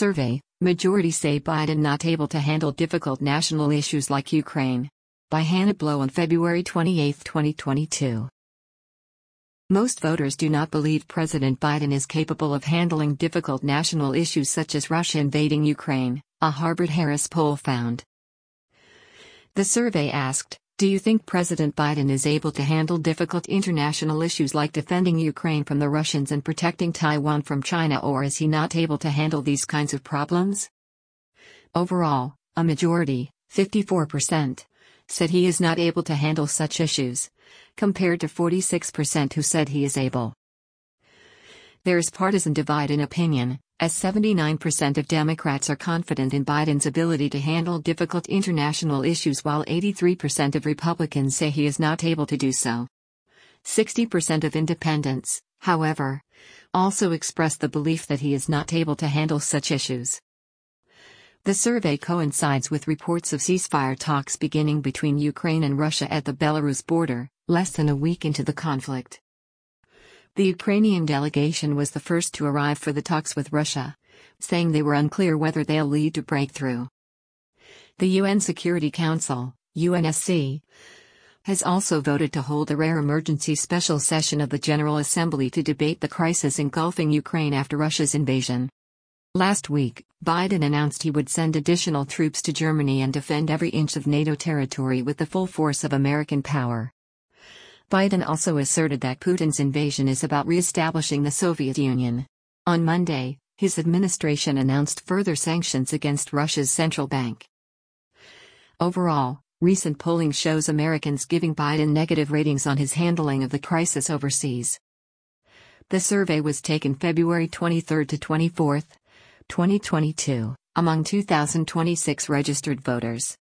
Survey, majority say Biden not able to handle difficult national issues like Ukraine. By Hannah Blow on February 28, 2022. Most voters do not believe President Biden is capable of handling difficult national issues such as Russia invading Ukraine, a Harvard-Harris poll found. The survey asked, do you think President Biden is able to handle difficult international issues like defending Ukraine from the Russians and protecting Taiwan from China, or is he not able to handle these kinds of problems? Overall, a majority, 54%, said he is not able to handle such issues, compared to 46% who said he is able. There is partisan divide in opinion, as 79% of Democrats are confident in Biden's ability to handle difficult international issues while 83% of Republicans say he is not able to do so. 60% of independents, however, also expressed the belief that he is not able to handle such issues. The survey coincides with reports of ceasefire talks beginning between Ukraine and Russia at the Belarus border, less than a week into the conflict. The Ukrainian delegation was the first to arrive for the talks with Russia, saying they were unclear whether they'll lead to breakthrough. The UN Security Council, UNSC, has also voted to hold a rare emergency special session of the General Assembly to debate the crisis engulfing Ukraine after Russia's invasion. Last week, Biden announced he would send additional troops to Germany and defend every inch of NATO territory with the full force of American power. Biden also asserted that Putin's invasion is about re-establishing the Soviet Union. On Monday, his administration announced further sanctions against Russia's central bank. Overall, recent polling shows Americans giving Biden negative ratings on his handling of the crisis overseas. The survey was taken February 23 to 24, 2022, among 2,026 registered voters.